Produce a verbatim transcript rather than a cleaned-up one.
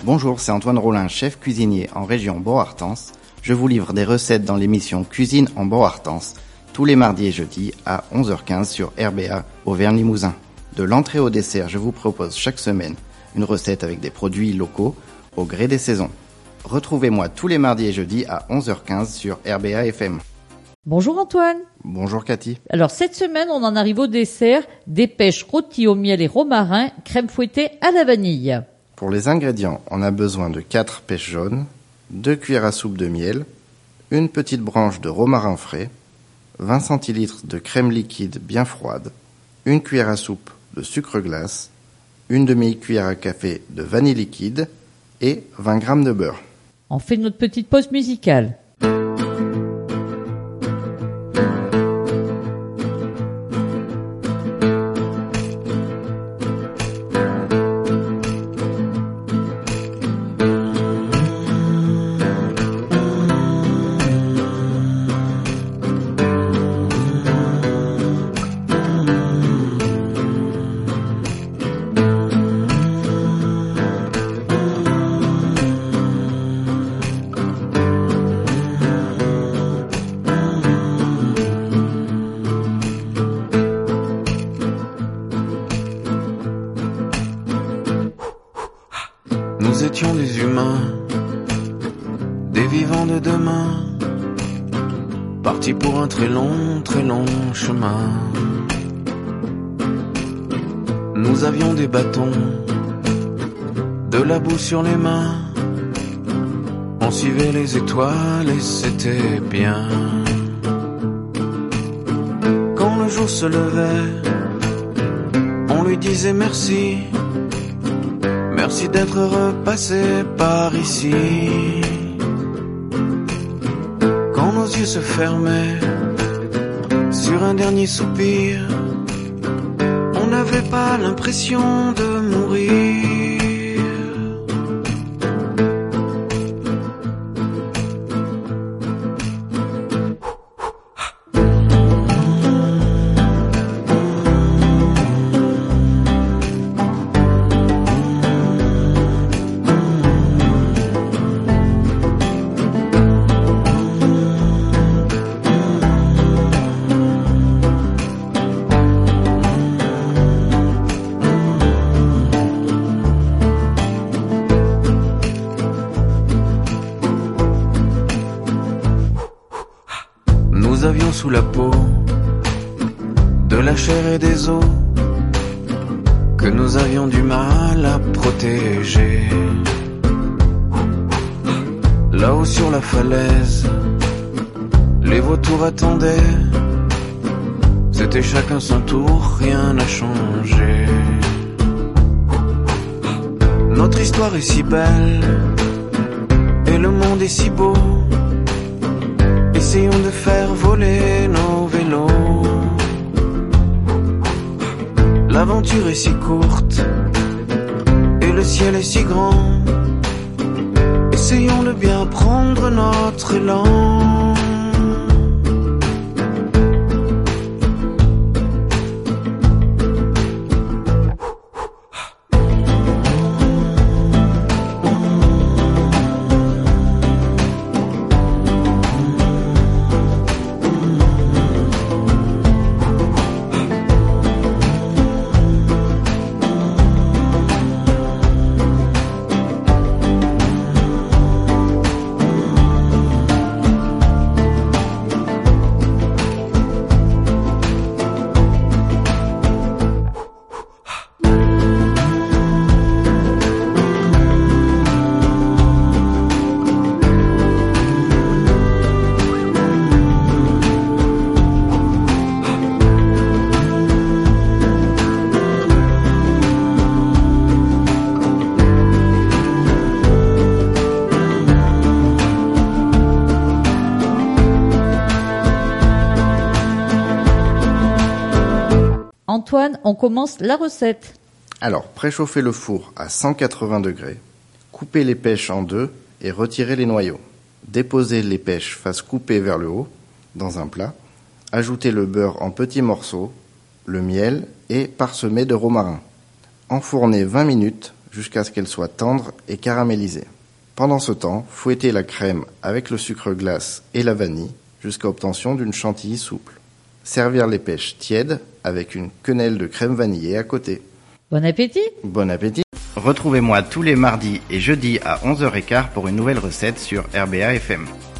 Bonjour, c'est Antoine Rollin, chef cuisinier en région Bordeaux-Artense. Je vous livre des recettes dans l'émission Cuisine en Bordeaux-Artense, tous les mardis et jeudis à onze heures quinze sur R B A Auvergne-Limousin. De l'entrée au dessert, je vous propose chaque semaine une recette avec des produits locaux au gré des saisons. Retrouvez-moi tous les mardis et jeudis à onze heures quinze sur R B A F M. Bonjour Antoine. Bonjour Cathy. Alors cette semaine, on en arrive au dessert, des pêches rôties au miel et romarin, crème fouettée à la vanille. Pour les ingrédients, on a besoin de quatre pêches jaunes, deux cuillères à soupe de miel, une petite branche de romarin frais, vingt centilitres de crème liquide bien froide, une cuillère à soupe de sucre glace, une demi-cuillère à café de vanille liquide et vingt grammes de beurre. On fait notre petite pause musicale. Nous étions des humains, des vivants de demain, partis pour un très long, très long chemin. Nous avions des bâtons, de la boue sur les mains, on suivait les étoiles et c'était bien. Quand le jour se levait, on lui disait merci. Merci d'être repassé par ici. Quand nos yeux se fermaient sur un dernier soupir, on n'avait pas l'impression de mourir. Nous avions sous la peau de la chair et des os que nous avions du mal à protéger. Là-haut sur la falaise, les vautours attendaient. C'était chacun son tour, rien n'a changé. Notre histoire est si belle et le monde est si beau. Essayons de faire voler nos vélos. L'aventure est si courte et le ciel est si grand. Essayons de bien prendre notre élan. Antoine, on commence la recette. Alors, préchauffez le four à cent quatre-vingts degrés, coupez les pêches en deux et retirez les noyaux. Déposez les pêches face coupée vers le haut dans un plat. Ajoutez le beurre en petits morceaux, le miel et parsemez de romarin. Enfournez vingt minutes jusqu'à ce qu'elle soit tendre et caramélisée. Pendant ce temps, fouettez la crème avec le sucre glace et la vanille jusqu'à obtention d'une chantilly souple. Servir les pêches tièdes avec une quenelle de crème vanillée à côté. Bon appétit! Bon appétit! Retrouvez-moi tous les mardis et jeudis à onze heures quinze pour une nouvelle recette sur R B A F M.